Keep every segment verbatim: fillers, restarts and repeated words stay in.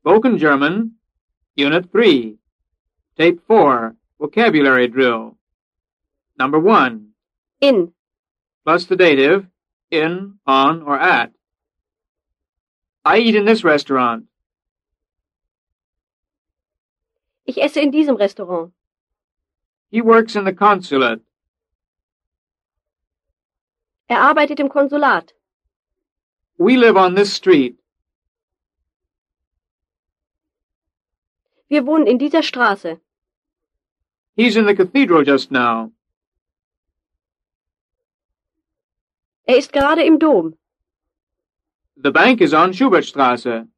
Spoken German, Unit three, Tape four, Vocabulary Drill. Number one, In. plus the dative, in, on, or at. I eat in this restaurant. Ich esse in diesem Restaurant. He works in the consulate. Er arbeitet im Konsulat. We live on this street. Wir wohnen in dieser Straße. He's in the cathedral just now. Er ist gerade im Dom. The bank is on Schubertstraße.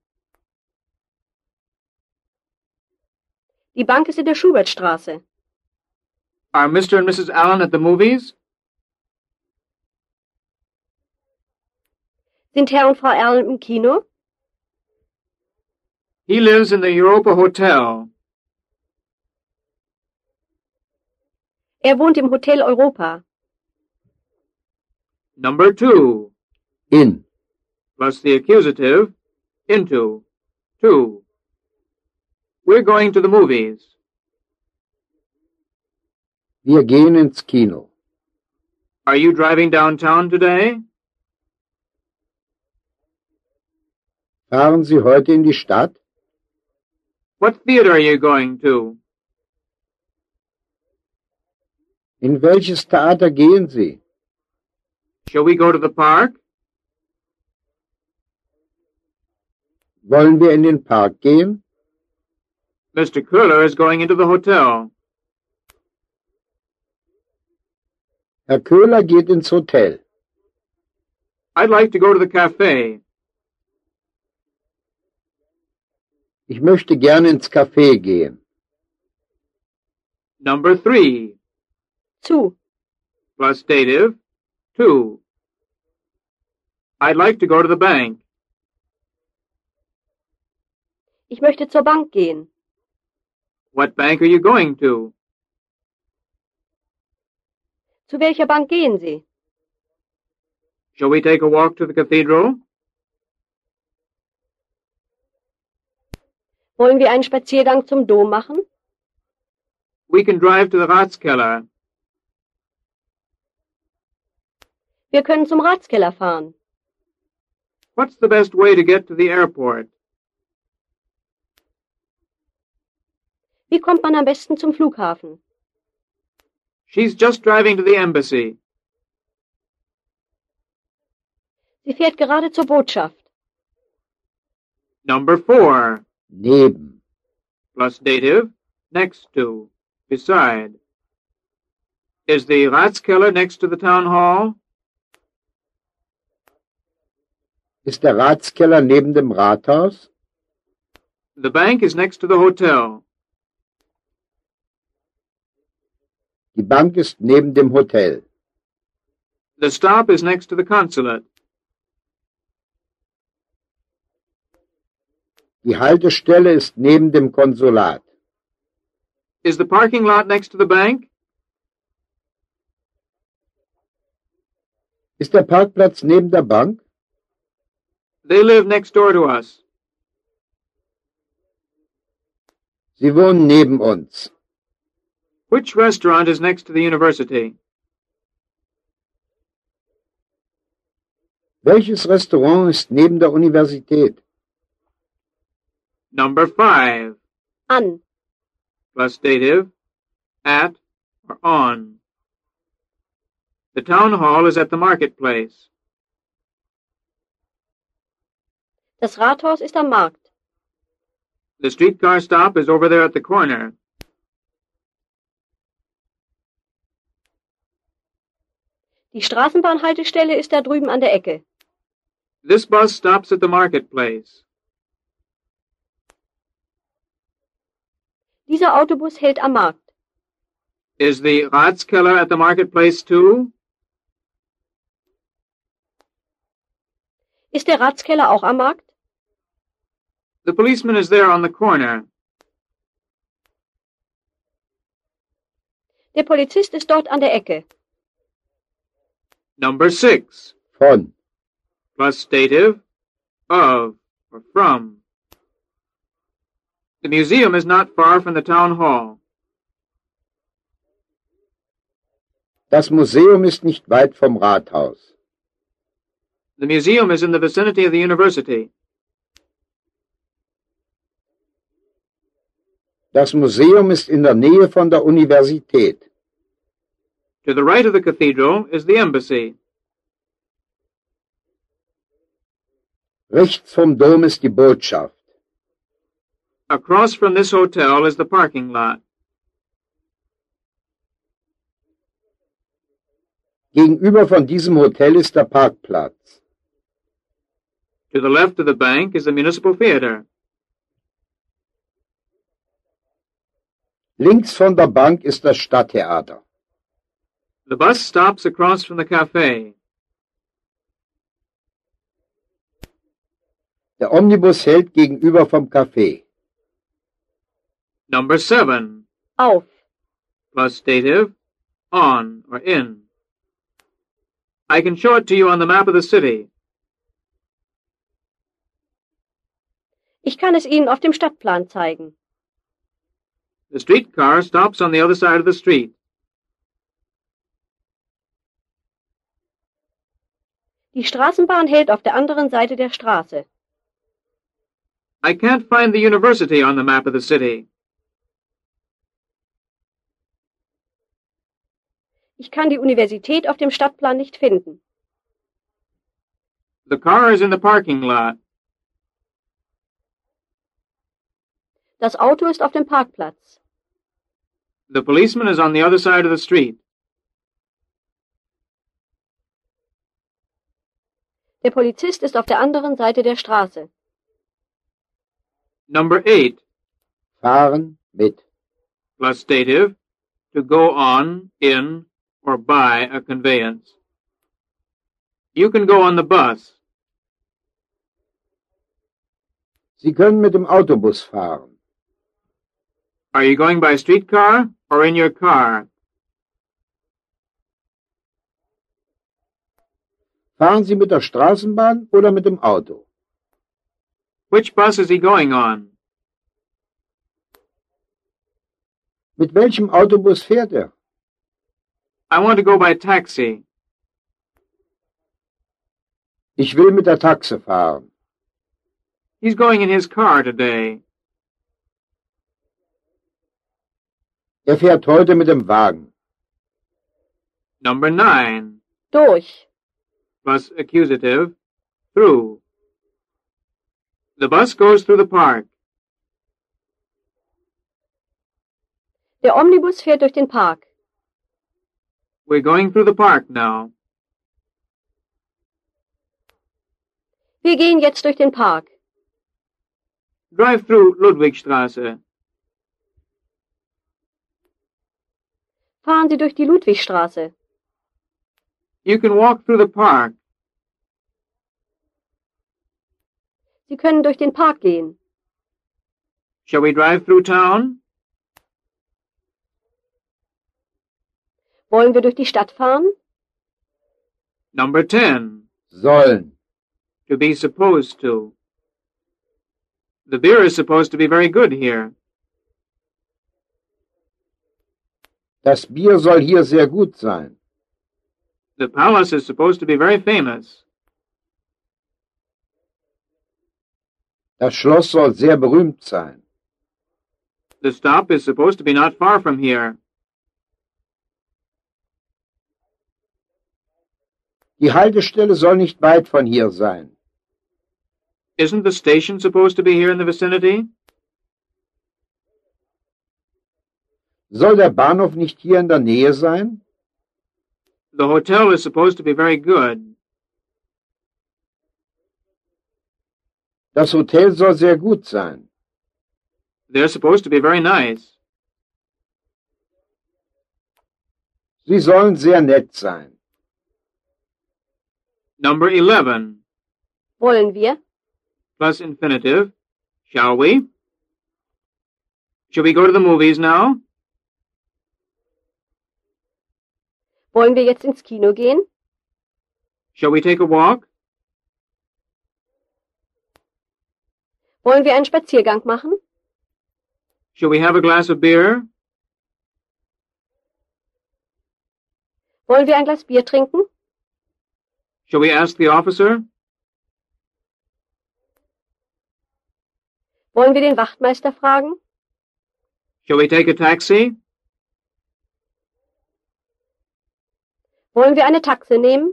Die Bank ist in der Schubertstraße. Are Mister and Missus Allen at the movies? Sind Herr und Frau Allen im Kino? He lives in the Europa Hotel. Er wohnt im Hotel Europa. Number two, In. plus the accusative, into, to. We're going to the movies. Wir gehen ins Kino. Are you driving downtown today? Fahren Sie heute in die Stadt? What theater are you going to? In welches Theater gehen Sie? Shall we go to the park? Wollen wir in den Park gehen? Mister Köhler is going into the hotel. Herr Köhler geht ins Hotel. I'd like to go to the cafe. Ich möchte gerne ins Café gehen. Number three, Zu. plus dative, to. I'd like to go to the bank. Ich möchte zur Bank gehen. What bank are you going to? Zu welcher Bank gehen Sie? Shall we take a walk to the cathedral? Wollen wir einen Spaziergang zum Dom machen? We can drive to the Ratskeller. Wir können zum Ratskeller fahren. What's the best way to get to the airport? Wie kommt man am besten zum Flughafen? She's just driving to the embassy. Sie fährt gerade zur Botschaft. Number four, Neben. plus dative, next to, beside. Is the Ratskeller next to the town hall? Ist der Ratskeller neben dem Rathaus? The bank is next to the hotel. Die Bank ist neben dem Hotel. The stop is next to the consulate. Die Haltestelle ist neben dem Konsulat. Is the parking lot next to the bank? Ist der Parkplatz neben der Bank? They live next door to us. Sie wohnen neben uns. Which restaurant is next to the university? Welches Restaurant ist neben der Universität? Number five, An. plus dative, at, or on. The town hall is at the marketplace. Das Rathaus ist am Markt. The streetcar stop is over there at the corner. Die Straßenbahnhaltestelle ist da drüben an der Ecke. This bus stops at the marketplace. Dieser Autobus hält am Markt. Is the Ratskeller at the marketplace too? Ist der Ratskeller auch am Markt? The policeman is there on the corner. Der Polizist ist dort an der Ecke. Number six, Von. plus dative, of, or from. The museum is not far from the town hall. Das Museum ist nicht weit vom Rathaus. The museum is in the vicinity of the university. Das Museum ist in der Nähe von der Universität. To the right of the cathedral is the embassy. Rechts vom Dom ist die Botschaft. Across from this hotel is the parking lot. Gegenüber von diesem Hotel ist der Parkplatz. To the left of the bank is the municipal theater. Links von der Bank ist das Stadttheater. The bus stops across from the cafe. Der Omnibus hält gegenüber vom Café. Number seven. Auf. Plus dative, on or in. I can show it to you on the map of the city. Ich kann es Ihnen auf dem Stadtplan zeigen. The streetcar stops on the other side of the street. Die Straßenbahn hält auf der anderen Seite der Straße. I can't find the university on the map of the city. Ich kann die Universität auf dem Stadtplan nicht finden. The car is in the parking lot. Das Auto ist auf dem Parkplatz. The policeman is on the other side of the street. Der Polizist ist auf der anderen Seite der Straße. Number eight. Fahren mit. Plus dative, to go on, in, or by a conveyance. You can go on the bus. Sie können mit dem Autobus fahren. Are you going by streetcar or in your car? Fahren Sie mit der Straßenbahn oder mit dem Auto? Which bus is he going on? Mit welchem Autobus fährt er? I want to go by taxi. Ich will mit der Taxe fahren. He's going in his car today. Er fährt heute mit dem Wagen. Number nine. Durch. Plus accusative, through. The bus goes through the park. Der Omnibus fährt durch den Park. We're going through the park now. Wir gehen jetzt durch den Park. Drive through Ludwigstraße. Fahren Sie durch die Ludwigstraße. You can walk through the park. Sie können durch den Park gehen. Shall we drive through town? Wollen wir durch die Stadt fahren? Number ten. Sollen. To be supposed to. The beer is supposed to be very good here. Das Bier soll hier sehr gut sein. The palace is supposed to be very famous. Das Schloss soll sehr berühmt sein. The stop is supposed to be not far from here. Die Haltestelle soll nicht weit von hier sein. Isn't the station supposed to be here in the vicinity? Soll der Bahnhof nicht hier in der Nähe sein? The hotel is supposed to be very good. Das Hotel soll sehr gut sein. They're supposed to be very nice. Sie sollen sehr nett sein. Number eleven. Wollen wir? Plus infinitive. Shall we? Shall we go to the movies now? Wollen wir jetzt ins Kino gehen? Shall we take a walk? Wollen wir einen Spaziergang machen? Shall we have a glass of beer? Wollen wir ein Glas Bier trinken? Shall we ask the officer? Wollen wir den Wachtmeister fragen? Shall we take a taxi? Wollen wir eine Taxe nehmen?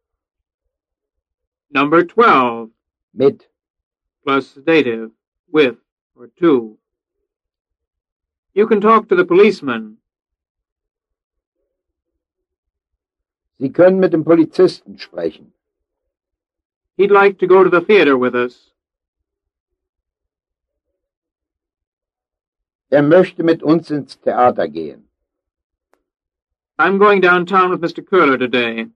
Number twelve. Mit. Plus dative. With or to. You can talk to the policeman. Sie können mit dem Polizisten sprechen. He'd like to go to the theater with us. Er möchte mit uns ins Theater gehen. I'm going downtown with Mister Curler today.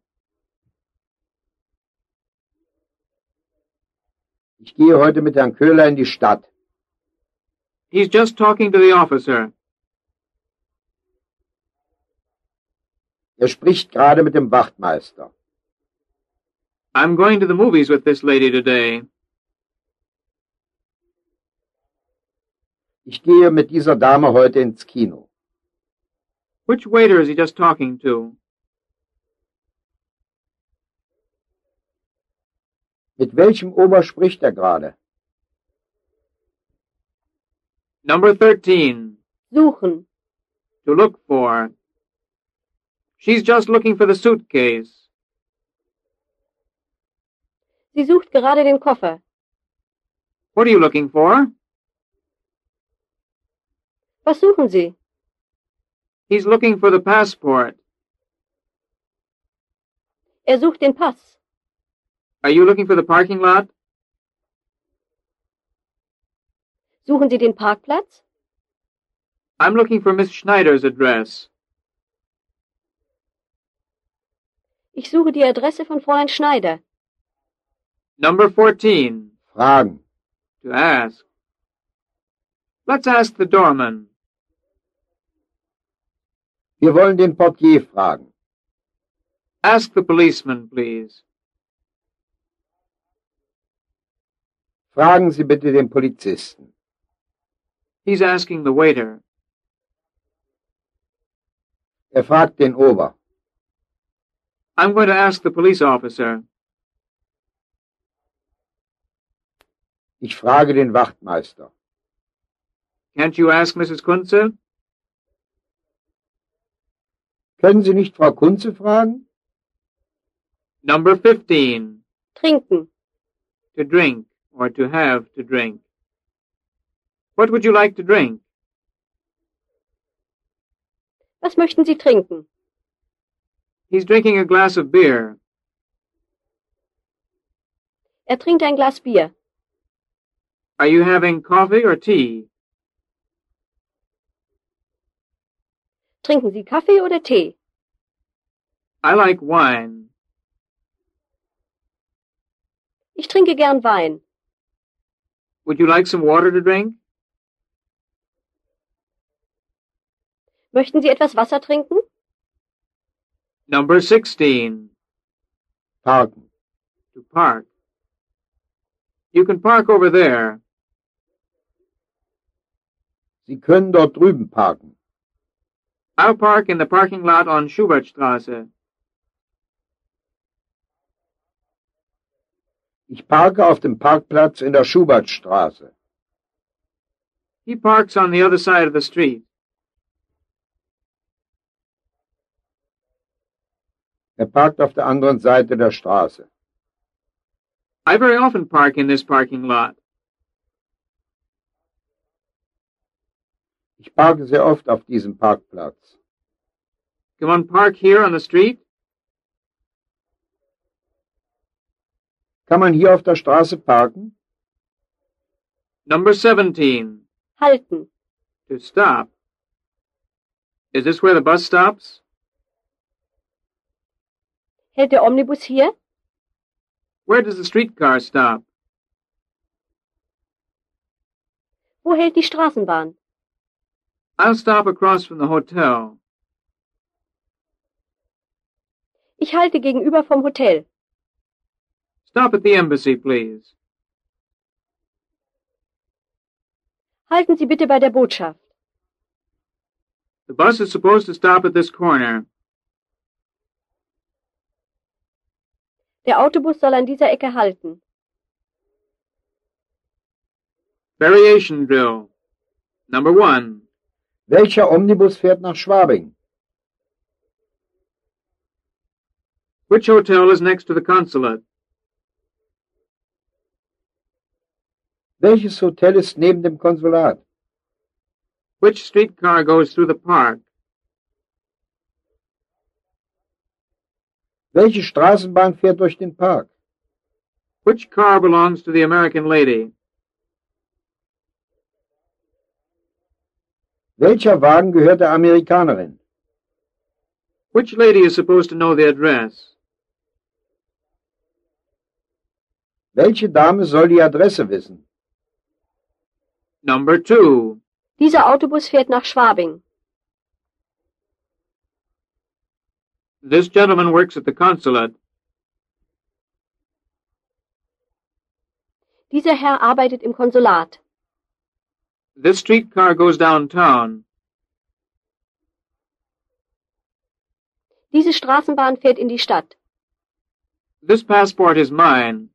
Ich gehe heute mit Herrn Köhler in die Stadt. He's just talking to the officer. Er spricht gerade mit dem Wachtmeister. I'm going to the movies with this lady today. Ich gehe mit dieser Dame heute ins Kino. Which waiter is he just talking to? Mit welchem Ober spricht er gerade? Number thirteen. Suchen. To look for. She's just looking for the suitcase. Sie sucht gerade den Koffer. What are you looking for? Was suchen Sie? He's looking for the passport. Er sucht den Pass. Are you looking for the parking lot? Suchen Sie den Parkplatz? I'm looking for Miss Schneider's address. Ich suche die Adresse von Fräulein Schneider. Number fourteen. Fragen. To ask. Let's ask the doorman. Wir wollen den Portier fragen. Ask the policeman, please. Fragen Sie bitte den Polizisten. He's asking the waiter. Er fragt den Ober. I'm going to ask the police officer. Ich frage den Wachtmeister. Can't you ask Missus Kunze? Können Sie nicht Frau Kunze fragen? Number fifteen. Trinken. To drink or to have to drink. What would you like to drink? Was möchten Sie trinken? He's drinking a glass of beer. Er trinkt ein Glas Bier. Are you having coffee or tea? Trinken Sie Kaffee oder Tee? I like wine. Ich trinke gern Wein. Would you like some water to drink? Möchten Sie etwas Wasser trinken? Number sixteen. Parken. To park. You can park over there. Sie können dort drüben parken. I'll park in the parking lot on Schubertstraße. Ich parke auf dem Parkplatz in der Schubertstraße. He parks on the other side of the street. Er parkt auf der anderen Seite der Straße. I very often park in this parking lot. Ich parke sehr oft auf diesem Parkplatz. Can one park here on the street? Kann man hier auf der Straße parken? Number seventeen. Halten. To stop. Is this where the bus stops? Hält der Omnibus hier? Where does the streetcar stop? Wo hält die Straßenbahn? I'll stop across from the hotel. Ich halte gegenüber vom Hotel. Stop at the embassy, please. Halten Sie bitte bei der Botschaft. The bus is supposed to stop at this corner. Der Autobus soll an dieser Ecke halten. Variation drill. Number one. Welcher Omnibus fährt nach Schwabing? Which hotel is next to the consulate? Welches Hotel ist neben dem Konsulat? Which streetcar goes through the park? Welche Straßenbahn fährt durch den Park? Which car belongs to the American lady? Welcher Wagen gehört der Amerikanerin? Which lady is supposed to know the address? Welche Dame soll die Adresse wissen? Number two. Dieser Autobus fährt nach Schwabing. This gentleman works at the consulate. Dieser Herr arbeitet im Konsulat. This streetcar goes downtown. Diese Straßenbahn fährt in die Stadt. This passport is mine.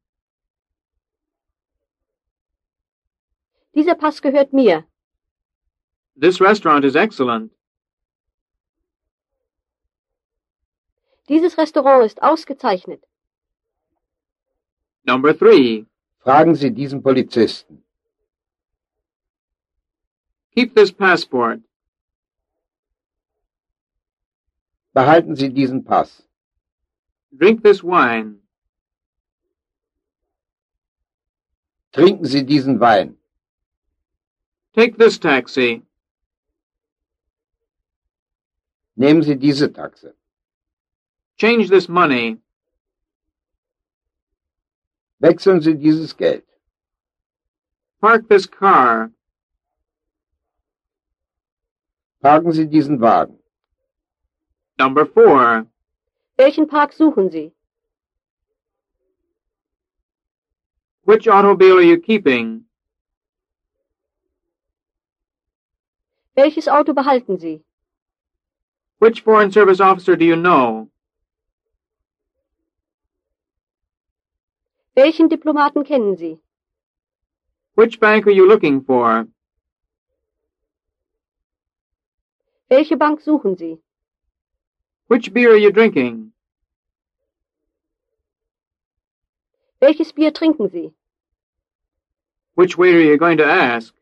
Dieser Pass gehört mir. This restaurant is excellent. Dieses Restaurant ist ausgezeichnet. Number three. Fragen Sie diesen Polizisten. Keep this passport. Behalten Sie diesen Pass. Drink this wine. Trinken Sie diesen Wein. Take this taxi. Nehmen Sie diese Taxe. Change this money. Wechseln Sie dieses Geld. Park this car. Parken Sie diesen Wagen. Number four. Welchen Park suchen Sie? Which automobile are you keeping? Welches Auto behalten Sie? Which Foreign Service officer do you know? Welchen Diplomaten kennen Sie? Which bank are you looking for? Welche Bank suchen Sie? Which beer are you drinking? Welches Bier trinken Sie? Which waiter are you going to ask?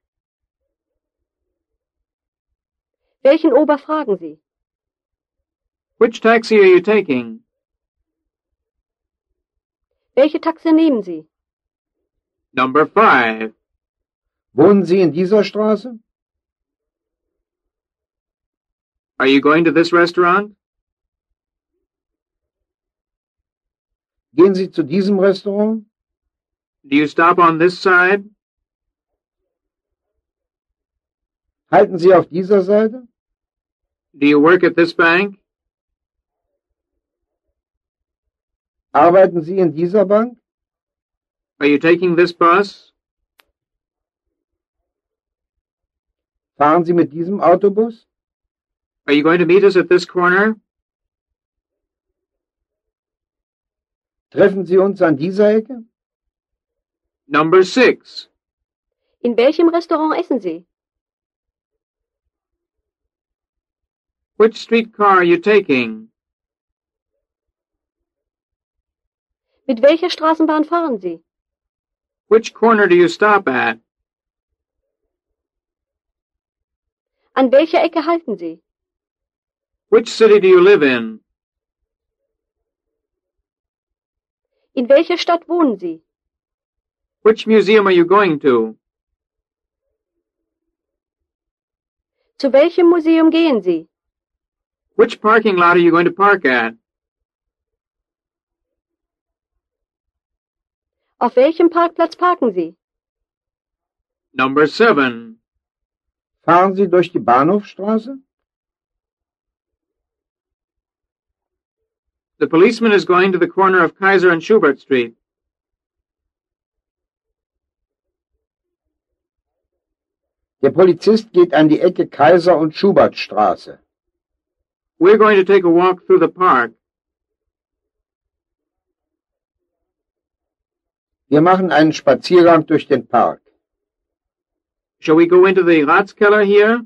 Welchen Ober fragen Sie? Which taxi are you taking? Welche Taxe nehmen Sie? Number five. Wohnen Sie in dieser Straße? Are you going to this restaurant? Gehen Sie zu diesem Restaurant? Do you stop on this side? Halten Sie auf dieser Seite? Do you work at this bank? Arbeiten Sie in dieser Bank? Are you taking this bus? Fahren Sie mit diesem Autobus? Are you going to meet us at this corner? Treffen Sie uns an dieser Ecke? Number six. In welchem Restaurant essen Sie? Which streetcar are you taking? Mit welcher Straßenbahn fahren Sie? Which corner do you stop at? An welcher Ecke halten Sie? Which city do you live in? In welcher Stadt wohnen Sie? Which museum are you going to? Zu welchem Museum gehen Sie? Which parking lot are you going to park at? Auf welchem Parkplatz parken Sie? Number seven. Fahren Sie durch die Bahnhofstraße? The policeman is going to the corner of Kaiser and Schubert Street. Der Polizist geht an die Ecke Kaiser- und Schubertstraße. We're going to take a walk through the park. Wir machen einen Spaziergang durch den Park. Shall we go into the Ratskeller here?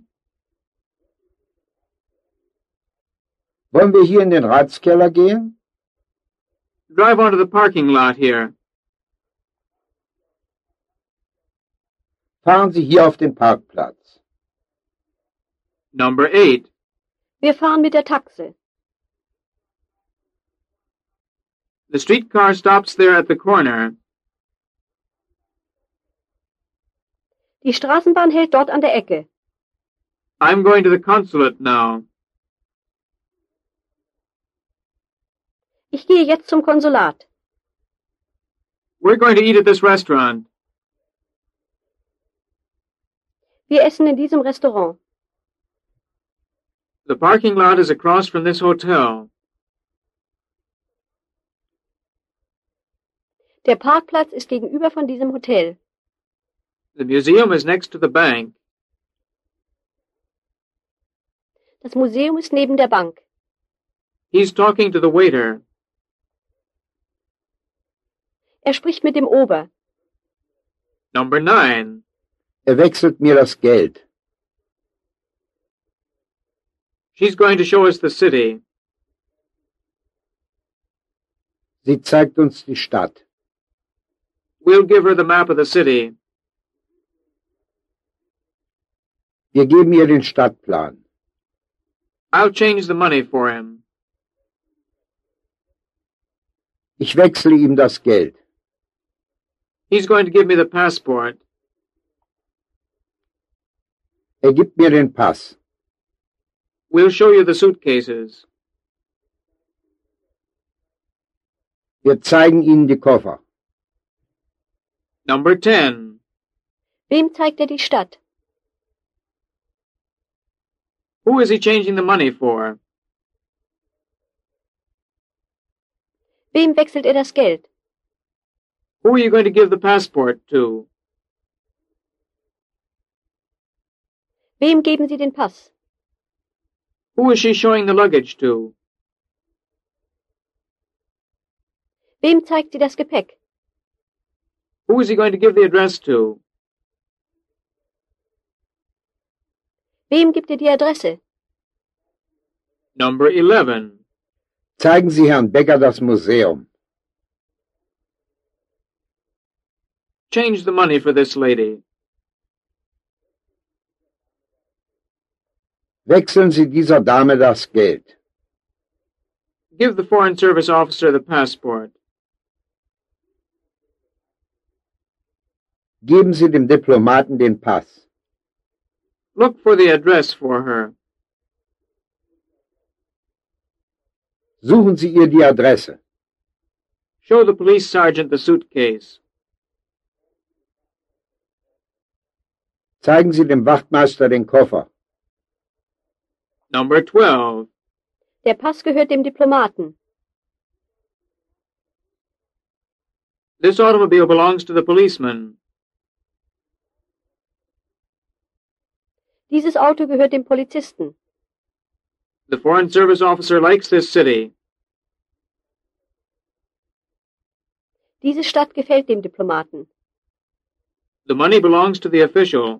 Wollen wir hier in den Ratskeller gehen? Drive onto the parking lot here. Fahren Sie hier auf den Parkplatz. Number eight. Wir fahren mit der Taxe. The streetcar stops there at the corner. Die Straßenbahn hält dort an der Ecke. I'm going to the consulate now. Ich gehe jetzt zum Konsulat. We're going to eat at this restaurant. Wir essen in diesem Restaurant. The parking lot is across from this hotel. Der Parkplatz ist gegenüber von diesem Hotel. The museum is next to the bank. Das Museum ist neben der Bank. He's talking to the waiter. Er spricht mit dem Ober. Number nine. Er wechselt mir das Geld. She's going to show us the city. Sie zeigt uns die Stadt. We'll give her the map of the city. Wir geben ihr den Stadtplan. I'll change the money for him. Ich wechsle ihm das Geld. He's going to give me the passport. Er gibt mir den Pass. We'll show you the suitcases. Wir zeigen Ihnen die Koffer. Number ten. Wem zeigt er die Stadt? Who is he changing the money for? Wem wechselt er das Geld? Who are you going to give the passport to? Wem geben Sie den Pass? Who is she showing the luggage to? Wem zeigt sie das Gepäck? Who is he going to give the address to? Wem gibt er die Adresse? Number eleven. Zeigen Sie Herrn Becker das Museum. Change the money for this lady. Wechseln Sie dieser Dame das Geld. Give the Foreign Service officer the passport. Geben Sie dem Diplomaten den Pass. Look for the address for her. Suchen Sie ihr die Adresse. Show the police sergeant the suitcase. Zeigen Sie dem Wachtmeister den Koffer. Number twelve. Der Pass gehört dem Diplomaten. This automobile belongs to the policeman. Dieses Auto gehört dem Polizisten. The Foreign Service officer likes this city. Diese Stadt gefällt dem Diplomaten. The money belongs to the official.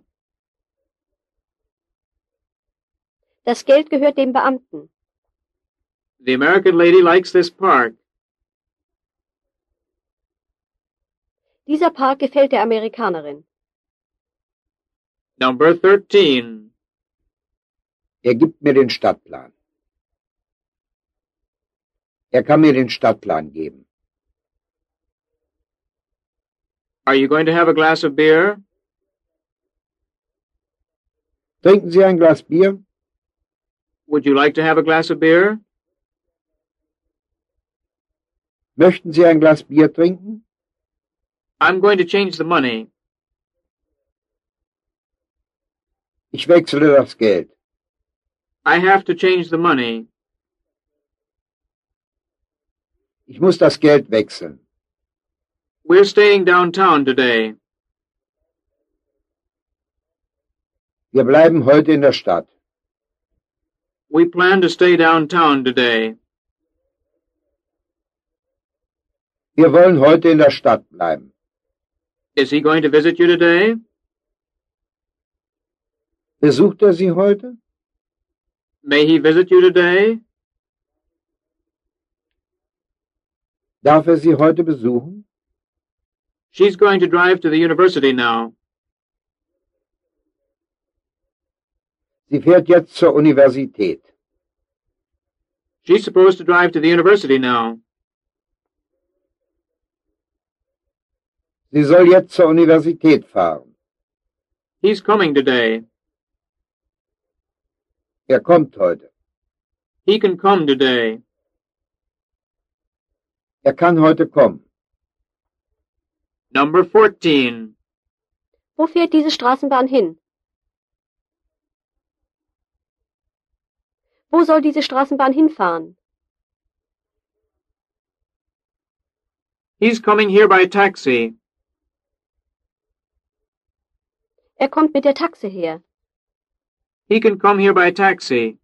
Das Geld gehört dem Beamten. The American lady likes this park. Dieser Park gefällt der Amerikanerin. Number thirteen. Er gibt mir den Stadtplan. Er kann mir den Stadtplan geben. Are you going to have a glass of beer? Trinken Sie ein Glas Bier? Would you like to have a glass of beer? Möchten Sie ein Glas Bier trinken? I'm going to change the money. Ich wechsle das Geld. I have to change the money. Ich muss das Geld wechseln. We're staying downtown today. Wir bleiben heute in der Stadt. We plan to stay downtown today. Wir wollen heute in der Stadt bleiben. Is he going to visit you today? Besucht er Sie heute? May he visit you today? Darf er Sie heute besuchen? She's going to drive to the university now. Sie fährt jetzt zur Universität. She's supposed to drive to the university now. Sie soll jetzt zur Universität fahren. He's coming today. Er kommt heute. He can come today. Er kann heute kommen. Number fourteen. Wo fährt diese Straßenbahn hin? Wo soll diese Straßenbahn hinfahren? He's coming here by taxi. Er kommt mit der Taxe her. He can come here by taxi.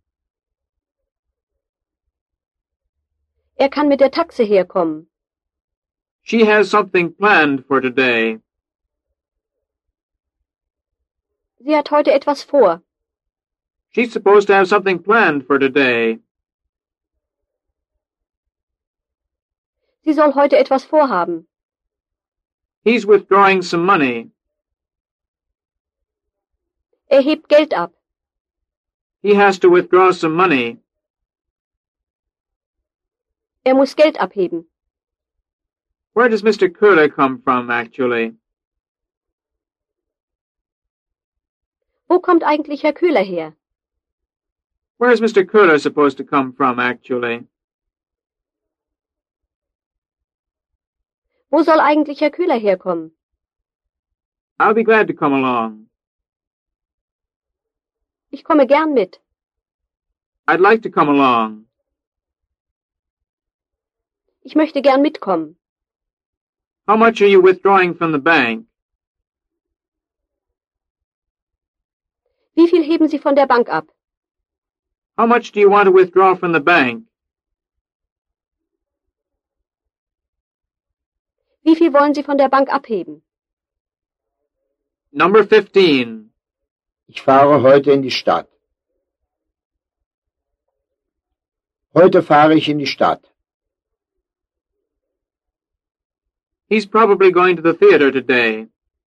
Er kann mit der Taxe herkommen. She has something planned for today. Sie hat heute etwas vor. She's supposed to have something planned for today. Sie soll heute etwas vorhaben. He's withdrawing some money. Er hebt Geld ab. He has to withdraw some money. Er muss Geld abheben. Where does Mister Köhler come from, actually? Wo kommt eigentlich Herr Köhler her? Where is Mister Köhler supposed to come from, actually? Wo soll eigentlich Herr Köhler herkommen? I'll be glad to come along. Ich komme gern mit. I'd like to come along. Ich möchte gern mitkommen. How much are you withdrawing from the bank? Wie viel heben Sie von der Bank ab? How much do you want to withdraw from the bank? Wie viel wollen Sie von der Bank abheben? Number fifteen. Ich fahre heute in die Stadt. Heute fahre ich in die Stadt. He's probably going to the theater today.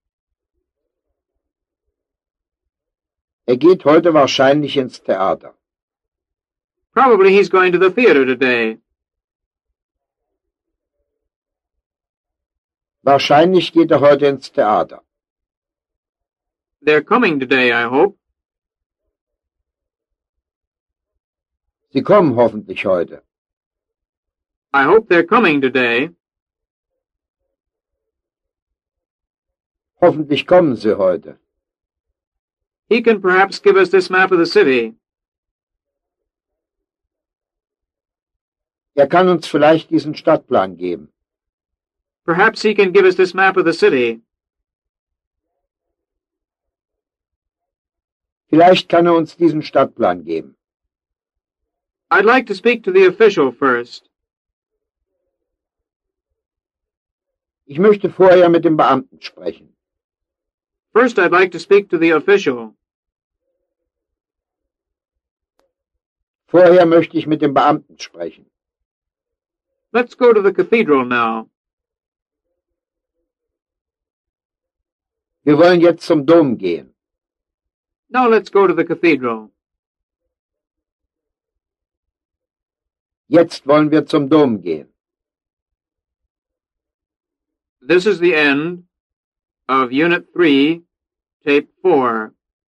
Er geht heute wahrscheinlich ins Theater. Probably he's going to the theater today. Wahrscheinlich geht er heute ins Theater. They're coming today, I hope. Sie kommen hoffentlich heute. I hope they're coming today. Hoffentlich kommen sie heute. He can perhaps give us this map of the city. Er kann uns vielleicht diesen Stadtplan geben. Perhaps he can give us this map of the city. Vielleicht kann er uns diesen Stadtplan geben. I'd like to speak to the official first. Ich möchte vorher mit dem Beamten sprechen. First, I'd like to speak to the official. Vorher möchte ich mit dem Beamten sprechen. Let's go to the cathedral now. Wir wollen jetzt zum Dom gehen. Now let's go to the cathedral. Jetzt wollen wir zum Dom gehen. This is the end of Unit three, Tape four.